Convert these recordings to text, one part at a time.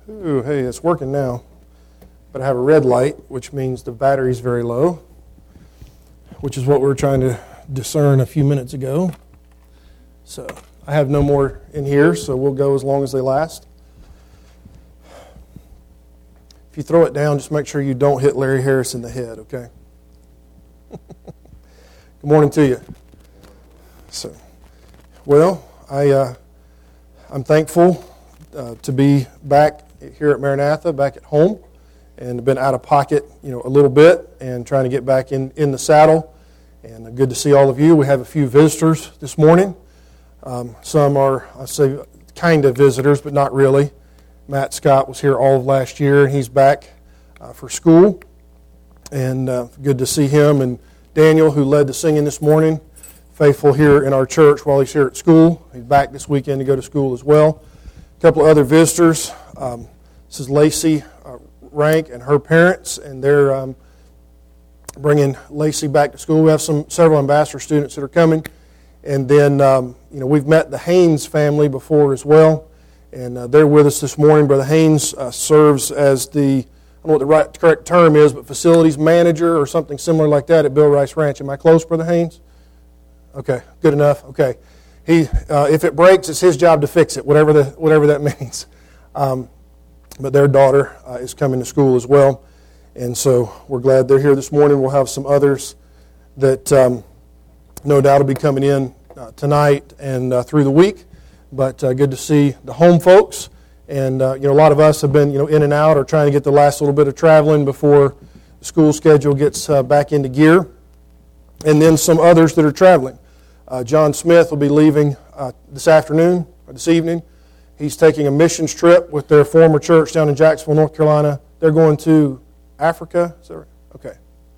Ooh, hey, it's working now. But I have a red light, which means the battery's very low, which is what we were trying to discern a few minutes ago. So I have no more in here, so we'll go as long as they last. If you throw it down, just make sure you don't hit Larry Harris in the head, okay? Good morning to you. So, well, I'm thankful to be back here at Maranatha, back at home, and been out of pocket, a little bit, and trying to get back in the saddle. And good to see all of you. We have a few visitors this morning. Some are, I say, kind of visitors, but not really. Matt Scott was here all of last year, and he's back for school. And good to see him. And Daniel, who led the singing this morning, faithful here in our church while he's here at school. He's back this weekend to go to school as well. A couple of other visitors. This is Lacey Rank and her parents, and they're bringing Lacey back to school. We have several ambassador students that are coming. And then, we've met the Haynes family before as well. And they're with us this morning. Brother Haynes serves as the, I don't know what the correct term is, but facilities manager or something similar like that at Bill Rice Ranch. Am I close, Brother Haynes? Okay, good enough. Okay. If it breaks, it's his job to fix it, whatever that means. But their daughter is coming to school as well. And so we're glad they're here this morning. We'll have some others that no doubt will be coming in tonight and through the week. But good to see the home folks. And, a lot of us have been, in and out or trying to get the last little bit of traveling before the school schedule gets back into gear. And then some others that are traveling. John Smith will be leaving this afternoon or this evening. He's taking a missions trip with their former church down in Jacksonville, North Carolina. They're going to Africa. Is that right? Okay.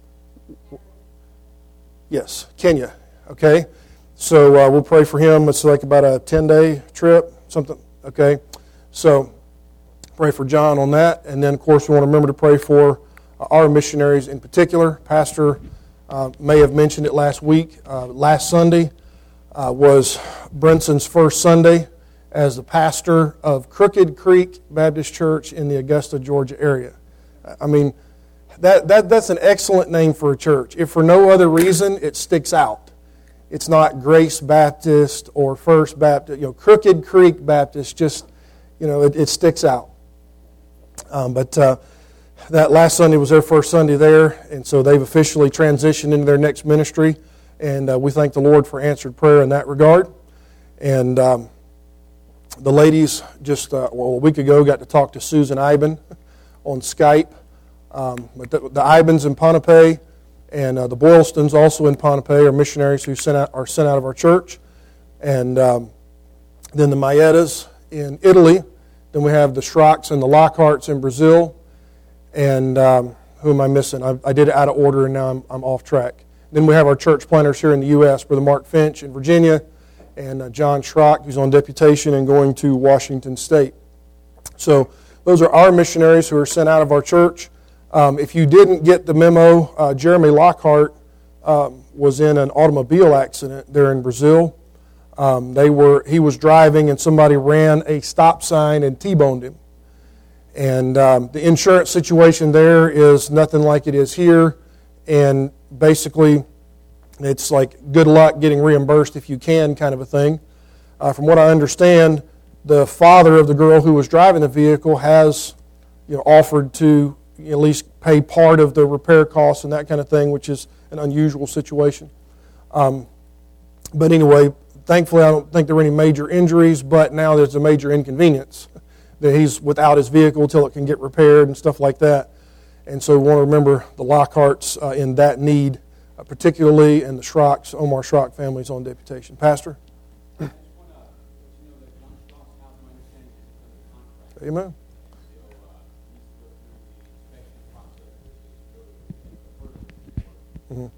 Yes, Kenya. Okay. So we'll pray for him. It's like about a 10-day trip, something. Okay. So pray for John on that. And then, of course, we want to remember to pray for our missionaries in particular. Pastor may have mentioned it last week. Last Sunday was Brenson's first Sunday as the pastor of Crooked Creek Baptist Church in the Augusta, Georgia area. I mean, that's an excellent name for a church. If for no other reason, it sticks out. It's not Grace Baptist or First Baptist. Crooked Creek Baptist just, it sticks out. But that last Sunday was their first Sunday there, and so they've officially transitioned into their next ministry. And we thank the Lord for answered prayer in that regard. And the ladies just, a week ago got to talk to Susan Iben on Skype. But the Ibens in Pohnpei and the Boylstons also in Pohnpei are missionaries who are sent out of our church. And then the Maietas in Italy. Then we have the Schrocks and the Lockharts in Brazil. And who am I missing? I did it out of order and now I'm off track. Then we have our church planters here in the U.S., Brother Mark Finch in Virginia, and John Schrock, who's on deputation and going to Washington State. So those are our missionaries who are sent out of our church. If you didn't get the memo, Jeremy Lockhart was in an automobile accident there in Brazil. He was driving and somebody ran a stop sign and T-boned him. And the insurance situation there is nothing like it is here. And basically, it's like good luck getting reimbursed if you can kind of a thing. From what I understand, the father of the girl who was driving the vehicle has offered to at least pay part of the repair costs and that kind of thing, which is an unusual situation. But anyway, thankfully I don't think there were any major injuries, but now there's a major inconvenience that he's without his vehicle until it can get repaired and stuff like that. And so we want to remember the Lockharts in that need, particularly, and the Schrocks, Omar Schrock families on deputation. Pastor? Amen. Mm-hmm.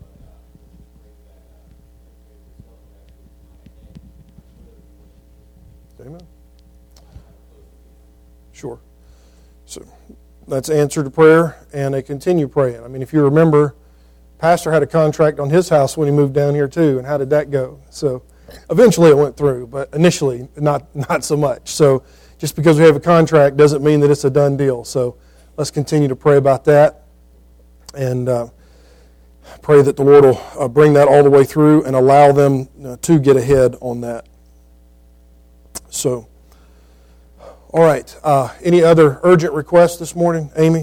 Amen. Sure. So that's answer to prayer, and they continue praying. I mean, if you remember, Pastor had a contract on his house when he moved down here too, and how did that go? So eventually it went through, but initially not so much. So just because we have a contract doesn't mean that it's a done deal. So let's continue to pray about that, and pray that the Lord will bring that all the way through and allow them to get ahead on that. So, all right. Any other urgent requests this morning, Amy?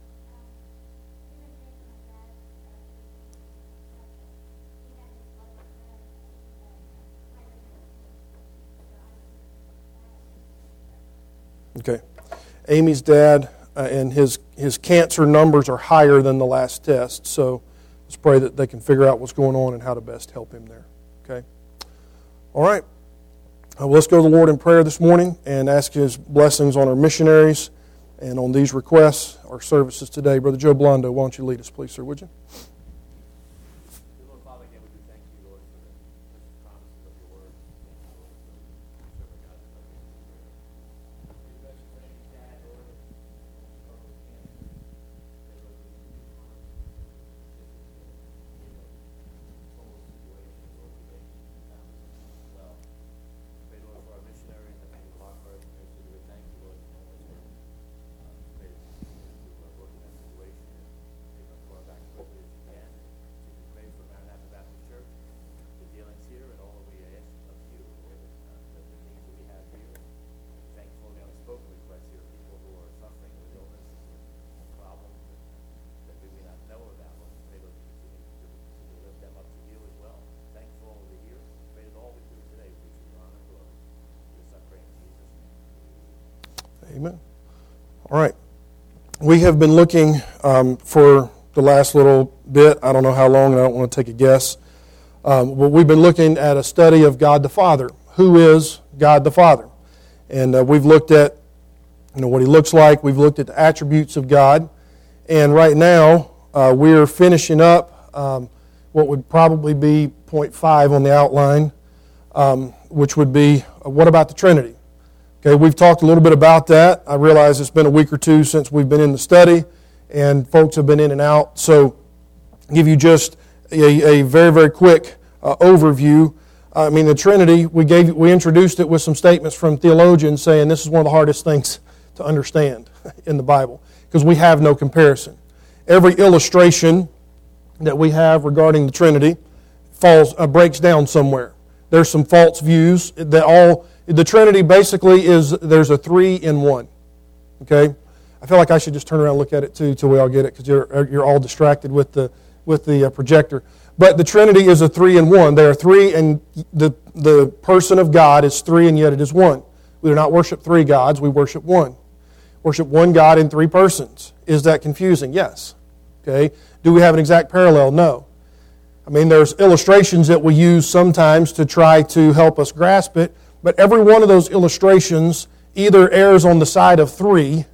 Okay. Amy's dad and his cancer numbers are higher than the last test, so let's pray that they can figure out what's going on and how to best help him there. Okay? All right. Well, let's go to the Lord in prayer this morning and ask His blessings on our missionaries and on these requests, our services today. Brother Joe Blondo, why don't you lead us, please, sir, would you? Lord Father, again, we do thank you, Lord, for the promises of your word. Thank you, Lord, for the servant God that's up in this prayer. We bless you for Amy's dad, Lord, struggle with cancer. Pray, Lord, that you be honest. Total situation, Lord, we thank you for families as well. Pray, Lord, for our missionaries, I thank you for Lockhart. We would thank you, Lord, for always pray that you work in that situation and bring us far back quickly as you can. We pray for Maranatha Baptist Church, the dealings here, and all that we ask of you, Lord, the needs that we have here. Thank you for the unspoken requests here, people who are suffering with illnesses and problems that we may not know about. Lord, pray that you continue to lift them up to you as well. Thank you for all that here. Pray that all we do today will be to your honor and glory. This I pray in Jesus' name. Amen. All right. We have been looking for the last little bit. I don't know how long, and I don't want to take a guess. But we've been looking at a study of God the Father. Who is God the Father? And we've looked at what He looks like. We've looked at the attributes of God. And right now, we're finishing up what would probably be point 5 on the outline, which would be, what about the Trinity? Okay, we've talked a little bit about that. I realize it's been a week or two since we've been in the study, and folks have been in and out. So I'll give you just a very, very quick overview. I mean, the Trinity, we introduced it with some statements from theologians saying this is one of the hardest things to understand in the Bible because we have no comparison. Every illustration that we have regarding the Trinity breaks down somewhere. There's some false views that the Trinity basically is, there's a 3 in 1. Okay? I feel like I should just turn around and look at it too till we all get it because you're all distracted with the projector. But the Trinity is a 3 in 1. There are 3, and the person of God is 3, and yet it is 1. We do not worship 3 gods, we worship 1. Worship 1 God in 3 persons. Is that confusing? Yes. Okay? Do we have an exact parallel? No. I mean, there's illustrations that we use sometimes to try to help us grasp it, but every one of those illustrations either errs on the side of 3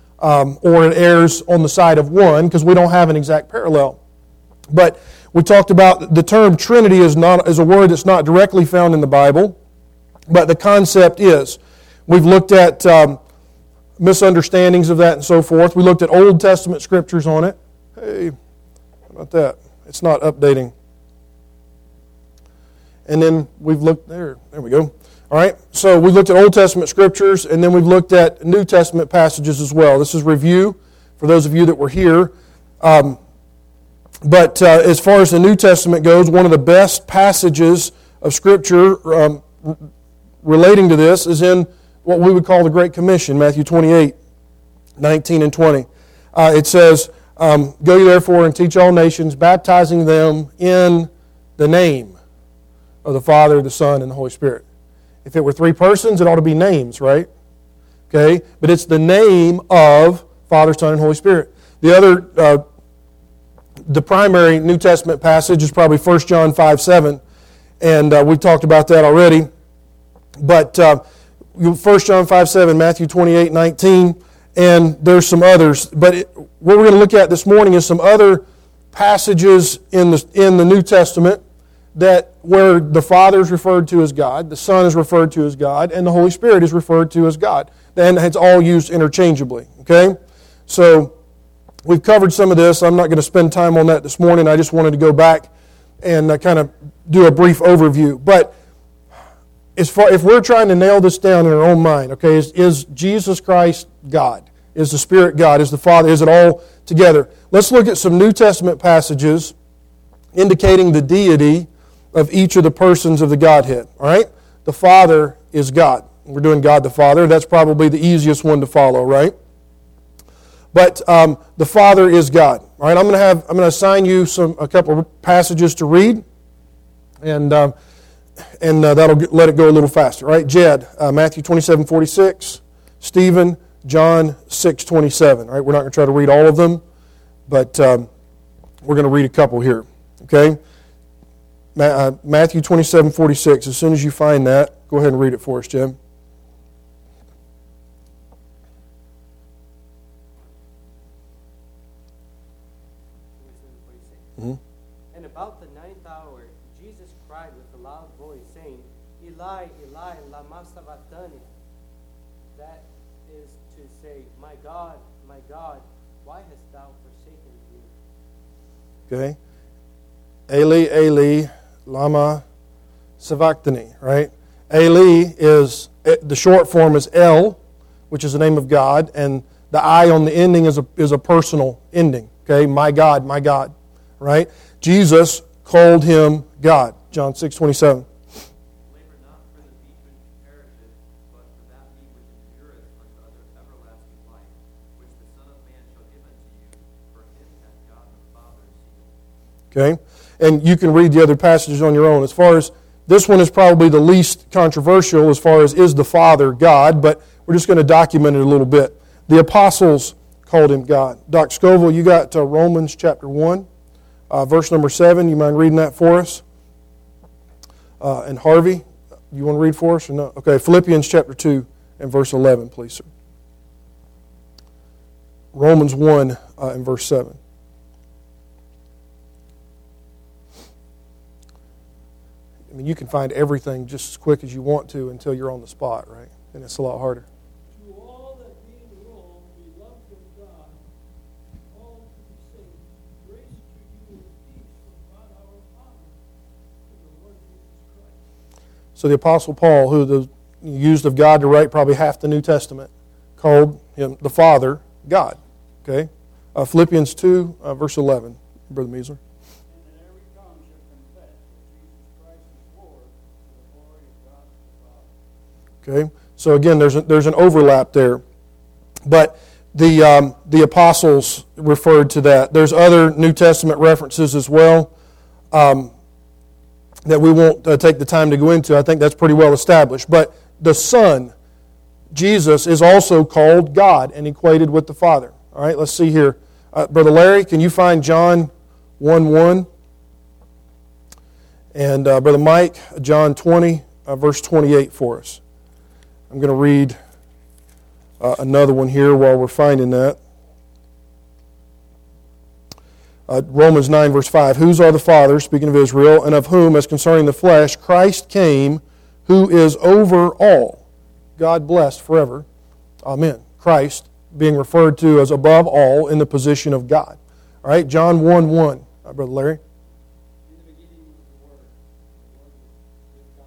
or it errs on the side of 1 because we don't have an exact parallel. But we talked about the term Trinity is a word that's not directly found in the Bible, but the concept is. We've looked at misunderstandings of that and so forth. We looked at Old Testament scriptures on it. Hey, how about that? It's not updating. And then we've looked there we go. All right, so we looked at Old Testament scriptures, and then we've looked at New Testament passages as well. This is review for those of you that were here. But as far as the New Testament goes, one of the best passages of Scripture relating to this is in what we would call the Great Commission, Matthew 28, 19 and 20. It says, Go ye therefore and teach all nations, baptizing them in the name of the Father, the Son, and the Holy Spirit. If it were 3 persons, it ought to be names, right? Okay, but it's the name of Father, Son, and Holy Spirit. The primary New Testament passage is probably 1 John 5:7, and we've talked about that already. But 1 John 5:7, Matthew 28:19, and there's some others. But what we're going to look at this morning is some other passages in the New Testament where the Father is referred to as God, the Son is referred to as God, and the Holy Spirit is referred to as God. And it's all used interchangeably. Okay? So we've covered some of this. I'm not going to spend time on that this morning. I just wanted to go back and kind of do a brief overview. But if we're trying to nail this down in our own mind, okay, is Jesus Christ God? Is the Spirit God? Is the Father? Is it all together? Let's look at some New Testament passages indicating the deity of each of the persons of the Godhead. All right? The Father is God. We're doing God the Father. That's probably the easiest one to follow, right? But the Father is God. All right, I'm going to assign you a couple of passages to read, and that'll let it go a little faster. All right, Jed, Matthew 27:46, Stephen, John 6:27. All right, we're not going to try to read all of them, but we're going to read a couple here. Okay, Matthew 27:46. As soon as you find that, go ahead and read it for us, Jed. Mm-hmm. And about the 9th hour, Jesus cried with a loud voice, saying, Eli, Eli, lama sabachthani. That is to say, my God, why hast thou forsaken me? Okay. Eli, Eli, lama sabachthani, right? Eli is, the short form is El, which is the name of God, and the I on the ending is a personal ending. Okay, my God, right? Jesus called him God. John 6:27. Labor not for the meat which perisheth, but for that meat which endureth unto everlasting life, which the Son of Man shall give unto you, for him hath God the Father sealed. Okay, and you can read the other passages on your own. As far as this one is probably the least controversial as far as is the Father God, but we're just going to document it a little bit. The apostles called him God. Doc Scoville, you got Romans chapter 1. Verse number 7, you mind reading that for us? And Harvey, you want to read for us or no? Okay, Philippians chapter 2 and verse 11, please, sir. Romans 1 and verse 7. I mean, you can find everything just as quick as you want to until you're on the spot, right? And it's a lot harder. To all that be in Rome, beloved of God, all to be saved, grace to you and peace from God our Father and the Lord Jesus Christ. So the Apostle Paul, who used of God to write probably half the New Testament, called him the Father God. Okay, Philippians 2, verse 11, Brother Meisler. And that every tongue shall confess that Jesus Christ is Lord to the glory of God the Father. Okay, so again, there's an overlap there, but the apostles referred to that. There's other New Testament references as well that we won't take the time to go into. I think that's pretty well established. But the Son, Jesus, is also called God and equated with the Father. All right, let's see here. Brother Larry, can you find John 1:1? And Brother Mike, John 20, verse 28 for us. I'm going to read another one here while we're finding that. Romans 9, verse 5. Whose are the fathers, speaking of Israel, and of whom, as concerning the flesh, Christ came, who is over all. God blessed forever. Amen. Christ being referred to as above all in the position of God. All right, John 1:1. Brother Larry. In the beginning was the Word was with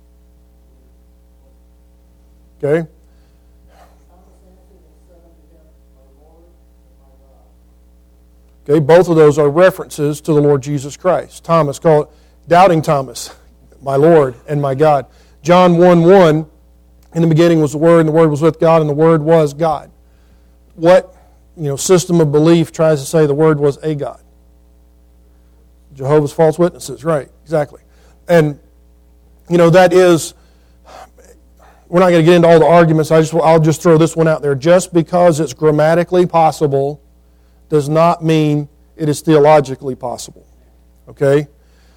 God. Okay. Thomas answered and said unto him, My Lord and my God. Okay, both of those are references to the Lord Jesus Christ. Thomas, call it Doubting Thomas, my Lord and my God. John 1:1, in the beginning was the Word, and the Word was with God, and the Word was God. What system of belief tries to say the Word was a God? Jehovah's False Witnesses, right, exactly. And, that is, we're not going to get into all the arguments, I'll just throw this one out there. Just because it's grammatically possible does not mean it is theologically possible. Okay?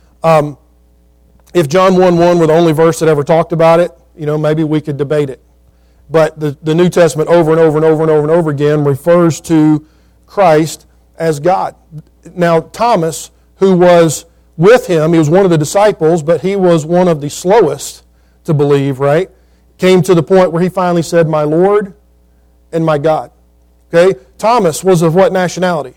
If John 1:1 were the only verse that ever talked about it, maybe we could debate it. But the New Testament over and over and over and over and over again refers to Christ as God. Now, Thomas, who was with him, he was one of the disciples, but he was one of the slowest to believe, right? Came to the point where he finally said, my Lord and my God. Okay? Thomas was of what nationality?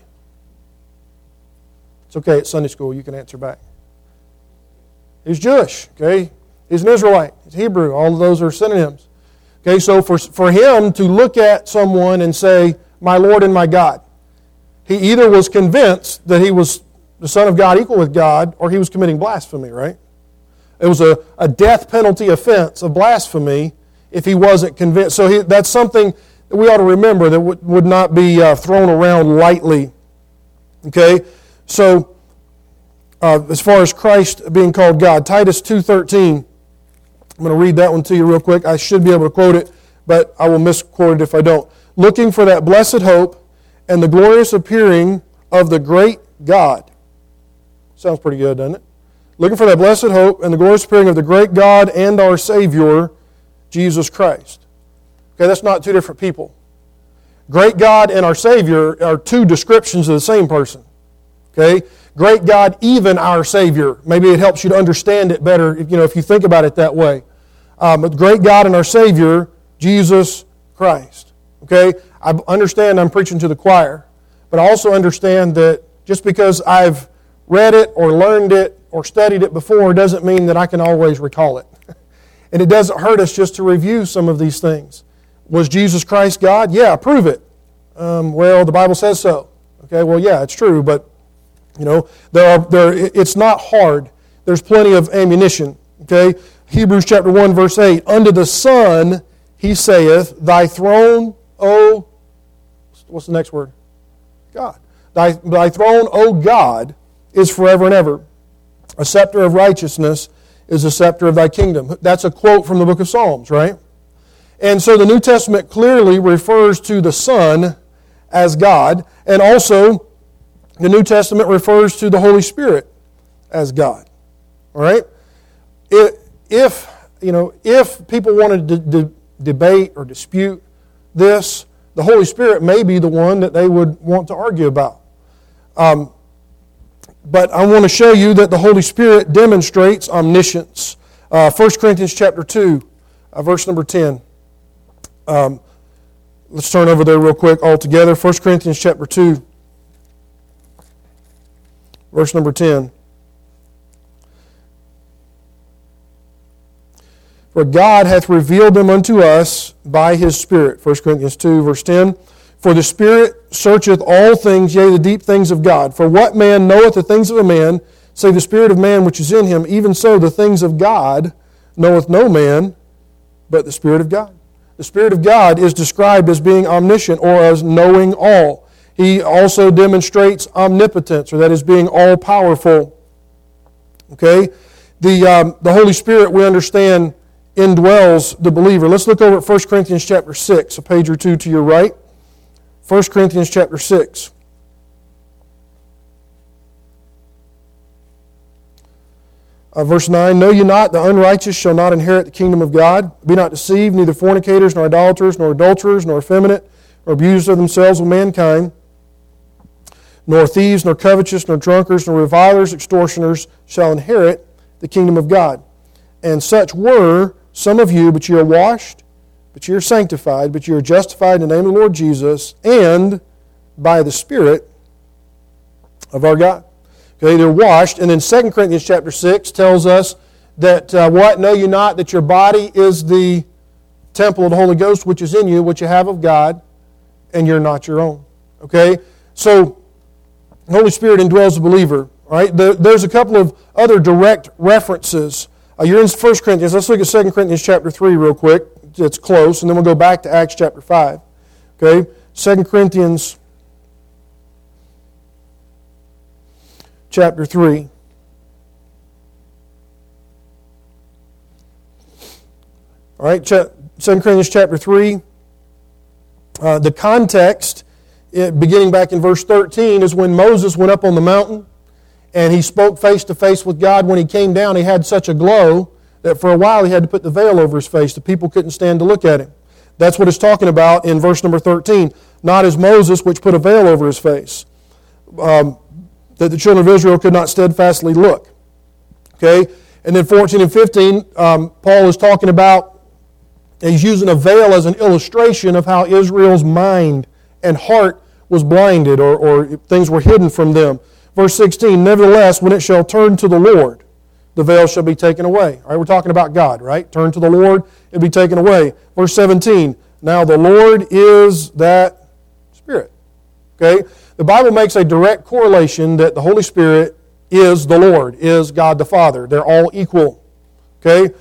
It's okay, it's Sunday school, you can answer back. He was Jewish, okay? He's an Israelite. He's Hebrew. All of those are synonyms. Okay, so for him to look at someone and say, my Lord and my God, he either was convinced that he was the Son of God equal with God, or he was committing blasphemy, right? It was a death penalty offense of blasphemy if he wasn't convinced. So that's something that we ought to remember that would not be thrown around lightly. Okay, so as far as Christ being called God, Titus 2:13, I'm going to read that one to you real quick. I should be able to quote it, but I will misquote it if I don't. Looking for that blessed hope and the glorious appearing of the great God. Sounds pretty good, doesn't it? Looking for that blessed hope and the glorious appearing of the great God and our Savior, Jesus Christ. Okay, that's not two different people. Great God and our Savior are two descriptions of the same person. Okay? Great God, even our Savior. Maybe it helps you to understand it better, if you think about it that way. But great God and our Savior, Jesus Christ. Okay? I understand I'm preaching to the choir, but I also understand that just because I've read it or learned it or studied it before doesn't mean that I can always recall it. And it doesn't hurt us just to review some of these things. Was Jesus Christ God? Yeah, prove it. Well, the Bible says so. Okay, well, yeah, it's true, but it's not hard. There's plenty of ammunition. Okay, Hebrews chapter 1, verse 8. Unto the Son he saith, Thy throne, O... What's the next word? God. Thy throne, O God, is forever and ever. A scepter of righteousness is a scepter of thy kingdom. That's a quote from the book of Psalms, right? And so the New Testament clearly refers to the Son as God, and also the New Testament refers to the Holy Spirit as God. All right? If people wanted to debate or dispute this, the Holy Spirit may be the one that they would want to argue about. But I want to show you that the Holy Spirit demonstrates omniscience. 1 Corinthians chapter 2, verse number 10. Let's turn over there real quick all together. 1 Corinthians chapter 2, verse number 10. For God hath revealed them unto us by His Spirit. 1 Corinthians 2, verse 10. For the Spirit searcheth all things, yea, the deep things of God. For what man knoweth the things of a man, save the spirit of man which is in him? Even so, the things of God knoweth no man, but the Spirit of God. The Spirit of God is described as being omniscient, or as knowing all. He also demonstrates omnipotence, or that is being all-powerful. Okay? The Holy Spirit, we understand, indwells the believer. Let's look over at 1 Corinthians chapter 6, a page or two to your right. 1 Corinthians chapter 6. Verse 9, Know ye not, the unrighteous shall not inherit the kingdom of God? Be not deceived, neither fornicators, nor idolaters, nor adulterers, nor effeminate, nor abusers of themselves with mankind, nor thieves, nor covetous, nor drunkards, nor revilers, extortioners, shall inherit the kingdom of God. And such were some of you, but ye are washed, but ye are sanctified, but ye are justified in the name of the Lord Jesus, and by the Spirit of our God. Okay, they're washed. And then 2 Corinthians chapter 6 tells us that, what? Know you not that your body is the temple of the Holy Ghost, which is in you, which you have of God, and you're not your own. Okay? So, the Holy Spirit indwells the believer. Right? There's a couple of other direct references. You're in 1 Corinthians. Let's look at 2 Corinthians chapter 3 real quick. It's close, and then we'll go back to Acts chapter 5. Okay? 2 Corinthians chapter 3. All right, 2 Corinthians chapter 3. The context, beginning back in verse 13, is when Moses went up on the mountain and he spoke face to face with God. When he came down, he had such a glow that for a while he had to put the veil over his face. The people couldn't stand to look at him. That's what it's talking about in verse number 13. Not as Moses, which put a veil over his face, that the children of Israel could not steadfastly look. Okay? And then 14 and 15, Paul is talking about, he's using a veil as an illustration of how Israel's mind and heart was blinded, or things were hidden from them. Verse 16, Nevertheless, when it shall turn to the Lord, the veil shall be taken away. All right, we're talking about God, right? Turn to the Lord, it'll be taken away. Verse 17, now the Lord is that Spirit. Okay? The Bible makes a direct correlation that the Holy Spirit is the Lord, is God the Father. They're all equal. Okay?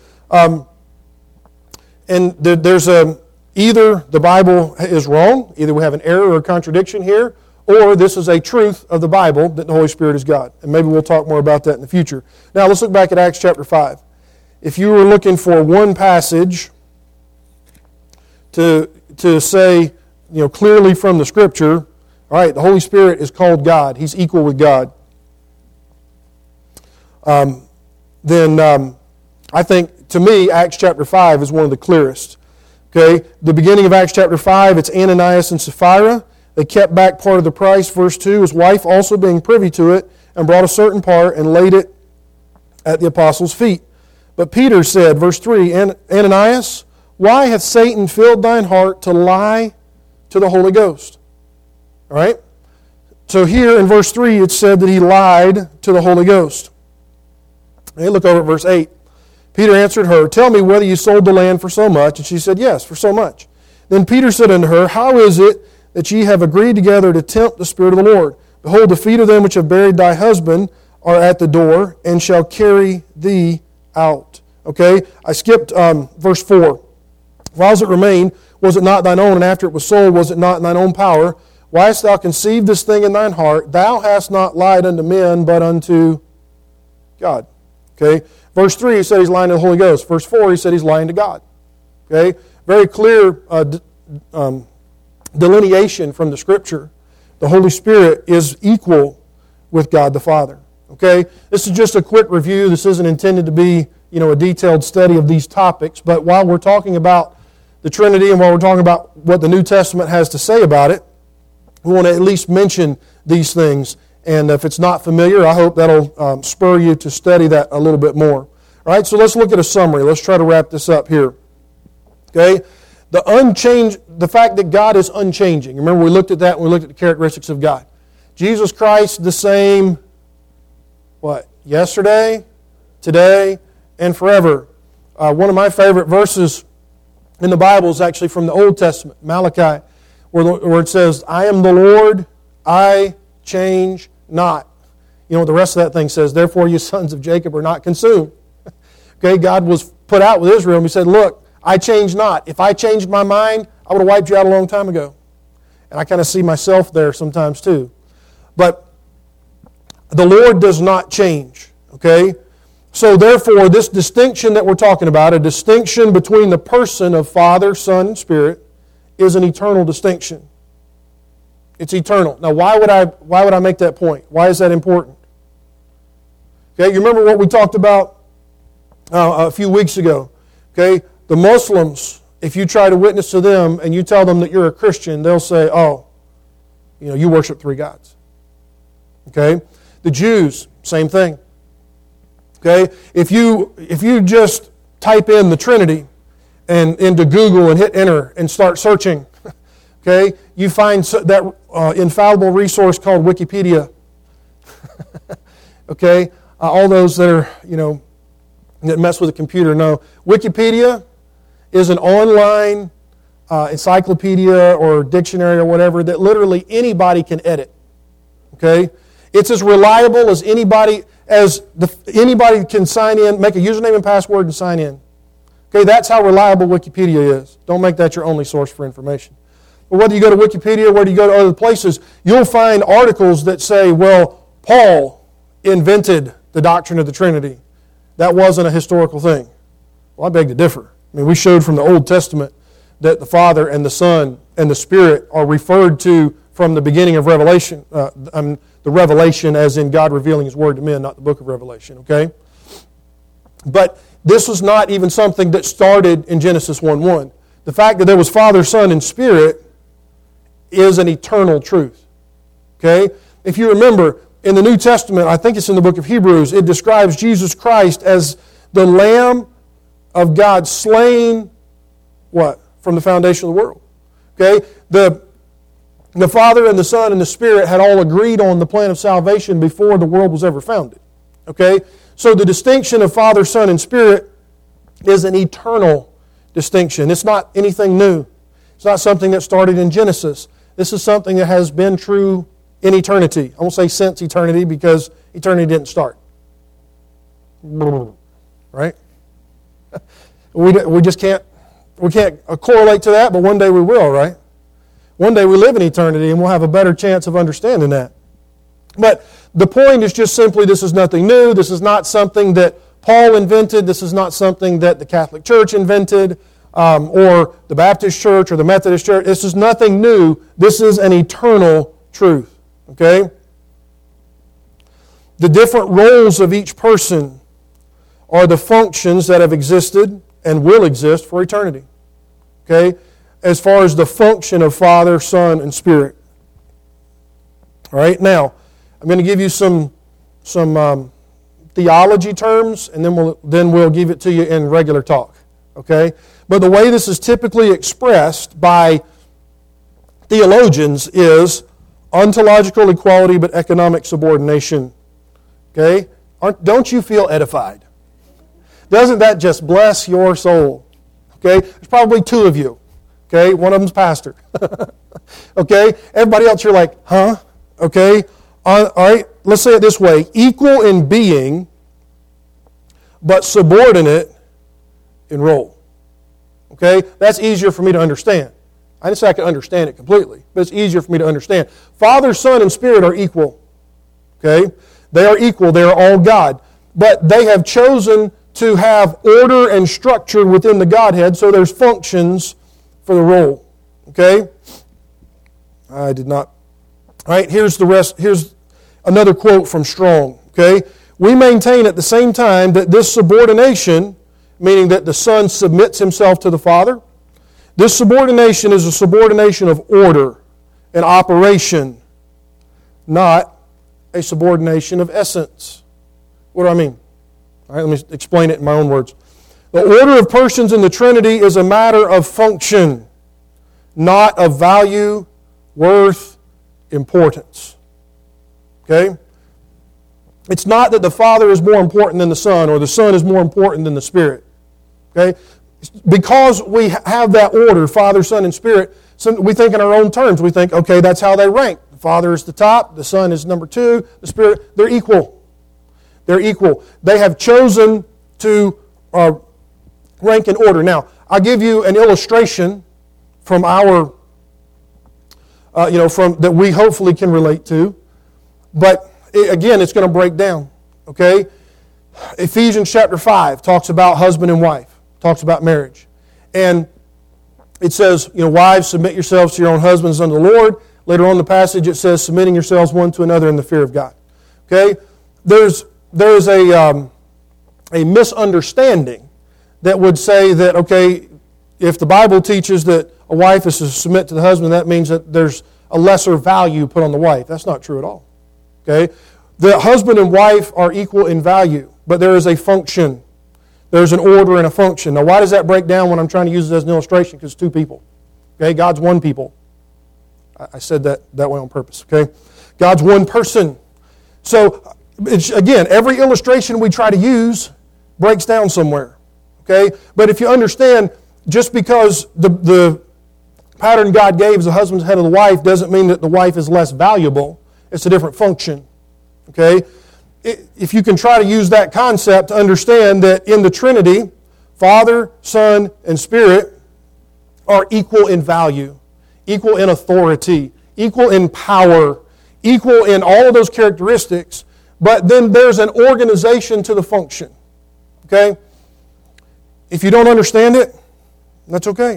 And there's either the Bible is wrong, either we have an error or a contradiction here, or this is a truth of the Bible that the Holy Spirit is God. And maybe we'll talk more about that in the future. Now let's look back at Acts chapter 5. If you were looking for one passage to say, clearly from the Scripture, all right, the Holy Spirit is called God. He's equal with God. Then I think, to me, Acts chapter 5 is one of the clearest. Okay, the beginning of Acts chapter 5, it's Ananias and Sapphira. They kept back part of the price. Verse 2, his wife also being privy to it, and brought a certain part and laid it at the apostles' feet. But Peter said, verse 3, Ananias, why hath Satan filled thine heart to lie to the Holy Ghost? All right? So here in verse 3, it said that he lied to the Holy Ghost. Okay, look over at verse 8. Peter answered her, tell me whether you sold the land for so much. And she said, yes, for so much. Then Peter said unto her, how is it that ye have agreed together to tempt the Spirit of the Lord? Behold, the feet of them which have buried thy husband are at the door, and shall carry thee out. Okay, I skipped verse 4. Whiles it remained, was it not thine own? And after it was sold, was it not in thine own power? Why hast thou conceived this thing in thine heart? Thou hast not lied unto men, but unto God. Okay, verse 3, he said he's lying to the Holy Ghost. Verse 4, he said he's lying to God. Okay, very clear delineation from the Scripture. The Holy Spirit is equal with God the Father. Okay, this is just a quick review. This isn't intended to be, a detailed study of these topics. But while we're talking about the Trinity and while we're talking about what the New Testament has to say about it, we want to at least mention these things. And if it's not familiar, I hope that'll spur you to study that a little bit more. All right, so let's look at a summary. Let's try to wrap this up here. Okay, the fact that God is unchanging. Remember, we looked at that when we looked at the characteristics of God. Jesus Christ, the same, yesterday, today, and forever. One of my favorite verses in the Bible is actually from the Old Testament, Malachi, where it says, I am the Lord, I change not. You know what the rest of that thing says? Therefore, you sons of Jacob are not consumed. Okay, God was put out with Israel, and He said, look, I change not. If I changed my mind, I would have wiped you out a long time ago. And I kind of see myself there sometimes too. But the Lord does not change. Okay? So therefore, this distinction that we're talking about, a distinction between the person of Father, Son, and Spirit, is an eternal distinction. It's eternal. Now, why would I make that point? Why is that important? Okay, you remember what we talked about a few weeks ago. Okay, the Muslims, if you try to witness to them and you tell them that you're a Christian, they'll say, oh, you worship three gods. Okay, the Jews, same thing. Okay, if you just type in the Trinity and into Google and hit enter and start searching, okay, you find that infallible resource called Wikipedia. Okay, all those that are that mess with a computer know Wikipedia is an online encyclopedia or dictionary or whatever that literally anybody can edit. Okay, it's as reliable as anybody can sign in, make a username and password and sign in. Okay, that's how reliable Wikipedia is. Don't make that your only source for information. But whether you go to Wikipedia, whether you go to other places, you'll find articles that say, well, Paul invented the doctrine of the Trinity. That wasn't a historical thing. Well, I beg to differ. I mean, we showed from the Old Testament that the Father and the Son and the Spirit are referred to from the beginning of Revelation. The revelation as in God revealing His Word to men, not the book of Revelation, okay? But this was not even something that started in Genesis 1:1. The fact that there was Father, Son, and Spirit is an eternal truth, okay? If you remember, in the New Testament, I think it's in the book of Hebrews, it describes Jesus Christ as the Lamb of God slain, from the foundation of the world. Okay? The Father and the Son and the Spirit had all agreed on the plan of salvation before the world was ever founded. Okay? So the distinction of Father, Son, and Spirit is an eternal distinction. It's not anything new. It's not something that started in Genesis. This is something that has been true in eternity. I won't say since eternity because eternity didn't start. Right? We just can't correlate to that, but one day we will, right? One day we live in eternity and we'll have a better chance of understanding that. But the point is just simply this is nothing new. This is not something that Paul invented. This is not something that the Catholic Church invented or the Baptist Church or the Methodist Church. This is nothing new. This is an eternal truth. Okay? The different roles of each person are the functions that have existed and will exist for eternity. Okay? As far as the function of Father, Son, and Spirit. All right? Now, I'm going to give you some theology terms, and then we'll give it to you in regular talk. Okay? But the way this is typically expressed by theologians is ontological equality but economic subordination. Okay? Don't you feel edified? Doesn't that just bless your soul? Okay? There's probably two of you. Okay? One of them's pastor. Okay? Everybody else, you're like, huh? Okay? All right? Let's say it this way. Equal in being, but subordinate in role. Okay? That's easier for me to understand. I didn't say I can understand it completely, but it's easier for me to understand. Father, Son, and Spirit are equal. Okay? They are equal. They are all God. But they have chosen to have order and structure within the Godhead, so there's functions for the role. Okay? I did not. All right, here's the rest. Here's another quote from Strong. Okay? We maintain at the same time that this subordination, meaning that the Son submits himself to the Father, this subordination is a subordination of order and operation, not a subordination of essence. What do I mean? All right, let me explain it in my own words. The order of persons in the Trinity is a matter of function, not of value, worth, importance. Okay? It's not that the Father is more important than the Son or the Son is more important than the Spirit. Okay? Because we have that order, Father, Son, and Spirit, we think in our own terms. We think, okay, that's how they rank. The Father is the top, the Son is number 2, the Spirit, they're equal. They're equal. They have chosen to rank in order. Now, I'll give you an illustration from our, from that we hopefully can relate to. But again, it's going to break down. Okay? Ephesians chapter 5 talks about husband and wife. Talks about marriage. And it says, wives, submit yourselves to your own husbands unto the Lord. Later on in the passage it says, submitting yourselves one to another in the fear of God. Okay? There's a misunderstanding that would say that, okay, if the Bible teaches that a wife is to submit to the husband, that means that there's a lesser value put on the wife. That's not true at all. Okay? The husband and wife are equal in value, but there is a function. There's an order and a function. Now, why does that break down when I'm trying to use it as an illustration? Because it's two people. Okay? God's one people. I said that way on purpose. Okay? God's one person. So, again, every illustration we try to use breaks down somewhere. Okay? But if you understand, just because the pattern God gave as a husband's head of the wife doesn't mean that the wife is less valuable. It's a different function. Okay? If you can try to use that concept to understand that in the Trinity, Father, Son, and Spirit are equal in value, equal in authority, equal in power, equal in all of those characteristics, but then there's an organization to the function. Okay? If you don't understand it, that's okay.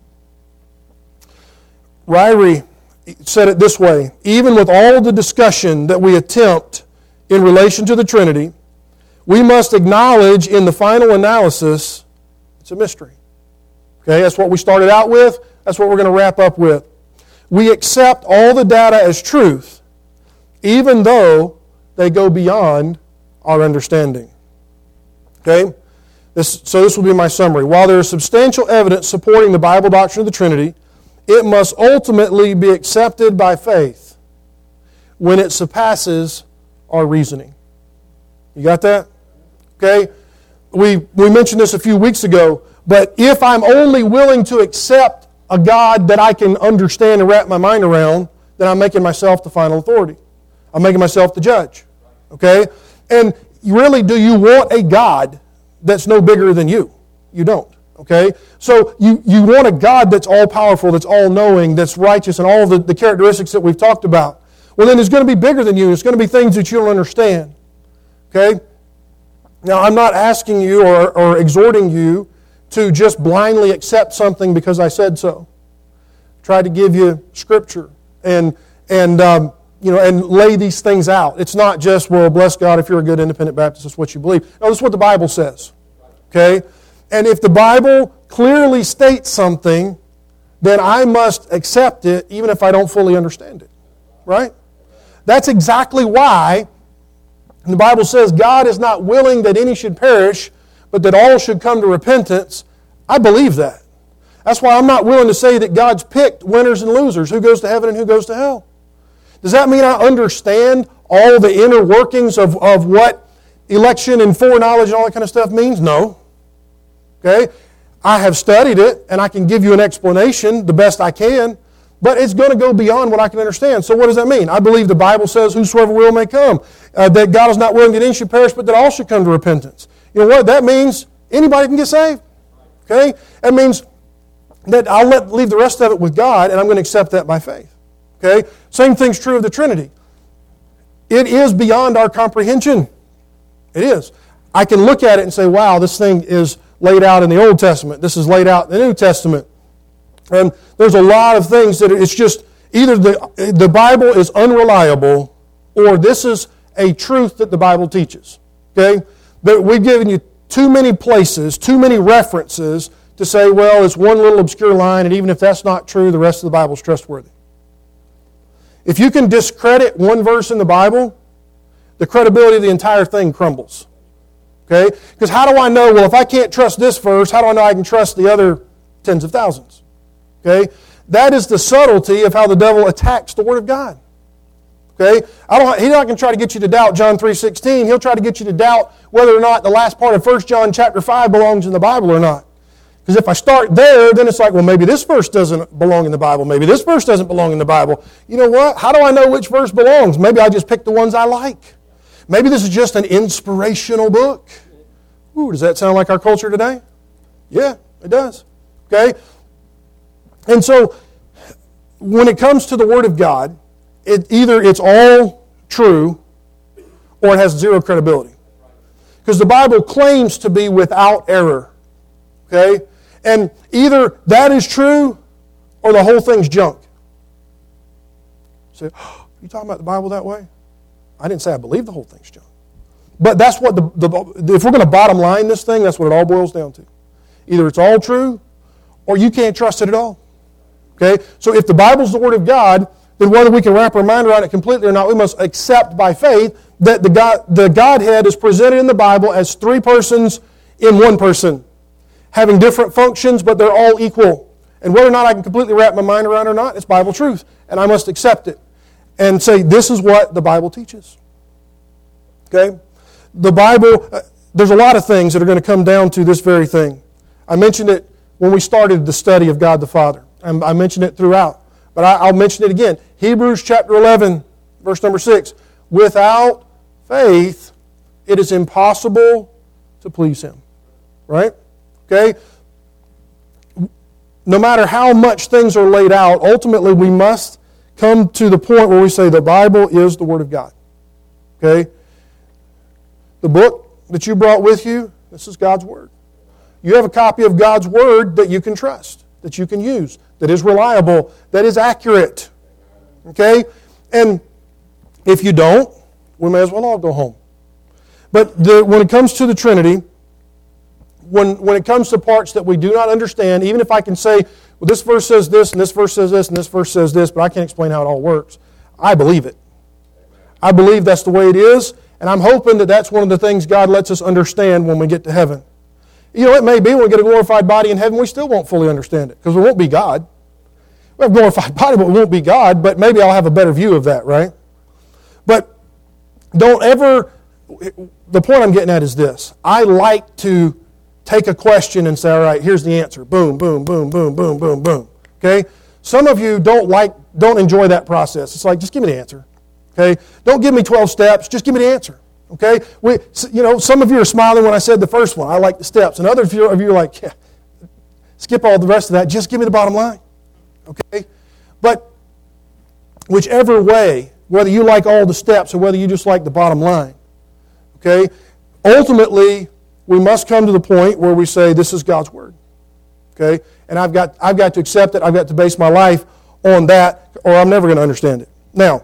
Ryrie said it this way: even with all the discussion that we attempt in relation to the Trinity, we must acknowledge in the final analysis it's a mystery. Okay, that's what we started out with. That's what we're going to wrap up with. We accept all the data as truth, even though they go beyond our understanding. Okay? So this will be my summary. While there is substantial evidence supporting the Bible doctrine of the Trinity, it must ultimately be accepted by faith when it surpasses our reasoning. You got that? Okay? We mentioned this a few weeks ago, but if I'm only willing to accept a God that I can understand and wrap my mind around, then I'm making myself the final authority. I'm making myself the judge. Okay? And really, do you want a God that's no bigger than you? You don't. Okay? So you want a God that's all-powerful, that's all-knowing, that's righteous, and all the characteristics that we've talked about. Well, then it's going to be bigger than you. It's going to be things that you don't understand. Okay? Now, I'm not asking you or exhorting you to just blindly accept something because I said so. Try to give you Scripture and lay these things out. It's not just, well, bless God, if you're a good independent Baptist, that's what you believe. No, that's what the Bible says. Okay? And if the Bible clearly states something, then I must accept it even if I don't fully understand it. Right? That's exactly why the Bible says God is not willing that any should perish, but that all should come to repentance. I believe that. That's why I'm not willing to say that God's picked winners and losers, who goes to heaven and who goes to hell. Does that mean I understand all the inner workings of what election and foreknowledge and all that kind of stuff means? No. Okay? I have studied it, and I can give you an explanation the best I can, but it's going to go beyond what I can understand. So what does that mean? I believe the Bible says, whosoever will may come, that God is not willing that any should perish, but that all should come to repentance. You know what? That means anybody can get saved. Okay? That means that I'll leave the rest of it with God, and I'm going to accept that by faith. Okay? Same thing's true of the Trinity. It is beyond our comprehension. It is. I can look at it and say, wow, this thing is laid out in the Old Testament. This is laid out in the New Testament. And there's a lot of things that it's just either the Bible is unreliable or this is a truth that the Bible teaches. Okay? But we've given you too many places, too many references to say, well, it's one little obscure line, and even if that's not true, the rest of the Bible is trustworthy. If you can discredit one verse in the Bible, the credibility of the entire thing crumbles. Okay? Because how do I know, well, if I can't trust this verse, how do I know I can trust the other tens of thousands? Okay? That is the subtlety of how the devil attacks the Word of God. Okay? He's not going to try to get you to doubt John 3:16. He'll try to get you to doubt whether or not the last part of 1 John chapter 5 belongs in the Bible or not. Because if I start there, then it's like, well, maybe this verse doesn't belong in the Bible. Maybe this verse doesn't belong in the Bible. You know what? How do I know which verse belongs? Maybe I just pick the ones I like. Maybe this is just an inspirational book. Ooh, does that sound like our culture today? Yeah, it does. Okay? And so, when it comes to the Word of God, either it's all true or it has zero credibility. Because the Bible claims to be without error. Okay? And either that is true or the whole thing's junk. You say, oh, you talking about the Bible that way? I didn't say I believe the whole thing's junk. But that's what if we're going to bottom line this thing, that's what it all boils down to. Either it's all true or you can't trust it at all. Okay? So if the Bible's the Word of God, then whether we can wrap our mind around it completely or not, we must accept by faith that the Godhead is presented in the Bible as three persons in one person, having different functions, but they're all equal. And whether or not I can completely wrap my mind around it or not, it's Bible truth. And I must accept it and say, this is what the Bible teaches. Okay? The Bible, there's a lot of things that are going to come down to this very thing. I mentioned it when we started the study of God the Father. I mentioned it throughout. But I'll mention it again. Hebrews chapter 11, verse number 6. Without faith, it is impossible to please Him. Right? Okay? No matter how much things are laid out, ultimately we must come to the point where we say the Bible is the Word of God. Okay? The book that you brought with you, this is God's Word. You have a copy of God's Word that you can trust, that you can use, that is reliable, that is accurate. Okay? And if you don't, we may as well all go home. But when it comes to the Trinity, when it comes to parts that we do not understand, even if I can say, well, this verse says this, and this verse says this, and this verse says this, but I can't explain how it all works, I believe it. I believe that's the way it is, and I'm hoping that that's one of the things God lets us understand when we get to heaven. You know, it may be when we get a glorified body in heaven, we still won't fully understand it, because we won't be God. We have a glorified body, but we won't be God, but maybe I'll have a better view of that, right? But don't ever the point I'm getting at is this. I like to take a question and say, all right, here's the answer. Boom, boom, boom, boom, boom, boom, boom. Okay? Some of you don't enjoy that process. It's like, just give me the answer. Okay? Don't give me 12 steps. Just give me the answer. Okay? Some of you are smiling when I said the first one. I like the steps. And others of you are like, yeah, skip all the rest of that. Just give me the bottom line. Okay? But whichever way, whether you like all the steps or whether you just like the bottom line, okay, ultimately, we must come to the point where we say, this is God's Word. Okay? And I've got to accept it. I've got to base my life on that, or I'm never going to understand it. Now,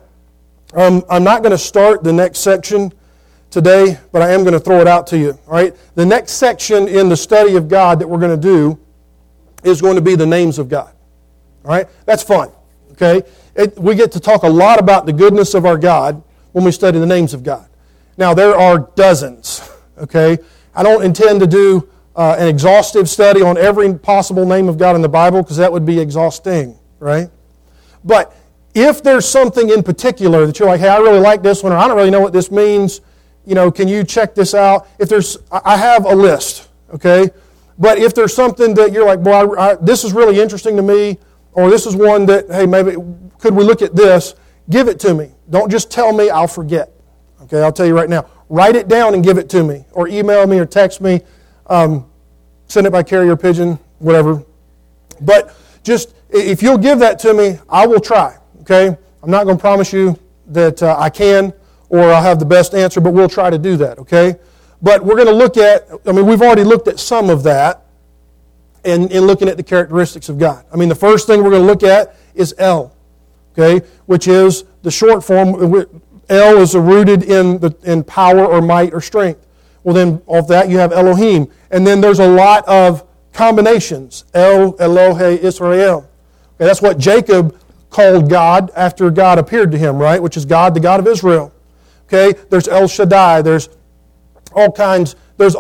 I'm not going to start the next section today, but I am going to throw it out to you. All right? The next section in the study of God that we're going to do is going to be the names of God. All right? That's fun. Okay? We get to talk a lot about the goodness of our God when we study the names of God. Now, there are dozens. Okay? I don't intend to do an exhaustive study on every possible name of God in the Bible because that would be exhausting, right? But if there's something in particular that you're like, hey, I really like this one, or I don't really know what this means, can you check this out? I have a list, okay? But if there's something that you're like, boy, this is really interesting to me, or this is one that, hey, maybe could we look at this? Give it to me. Don't just tell me, I'll forget. Okay, I'll tell you right now. Write it down and give it to me, or email me or text me. Send it by carrier pigeon, whatever. But just, if you'll give that to me, I will try, okay? I'm not going to promise you that I can or I'll have the best answer, but we'll try to do that, okay? But we're going to look at, we've already looked at some of that in looking at the characteristics of God. The first thing we're going to look at is El, okay, which is the short form. El is rooted in power or might or strength. Well, then, off that, you have Elohim. And then there's a lot of combinations. El, Elohe, Israel. Okay, that's what Jacob called God after God appeared to him, right? Which is God, the God of Israel. Okay, there's El Shaddai. There's all kinds. There's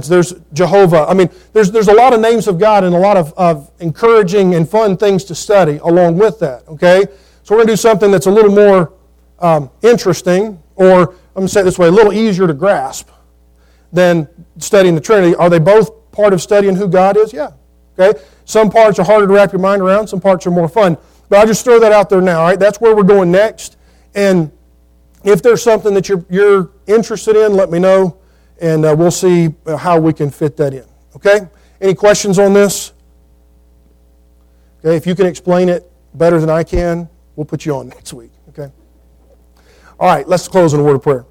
Jehovah. There's a lot of names of God and a lot of encouraging and fun things to study along with that. Okay, so we're going to do something that's a little more interesting, or I'm going to say it this way, a little easier to grasp than studying the Trinity. Are they both part of studying who God is? Yeah. Okay. Some parts are harder to wrap your mind around. Some parts are more fun. But I'll just throw that out there now. All right. That's where we're going next. And if there's something that you're interested in, let me know, and we'll see how we can fit that in. Okay. Any questions on this? Okay. If you can explain it better than I can, we'll put you on next week. Okay. All right. Let's close in a word of prayer.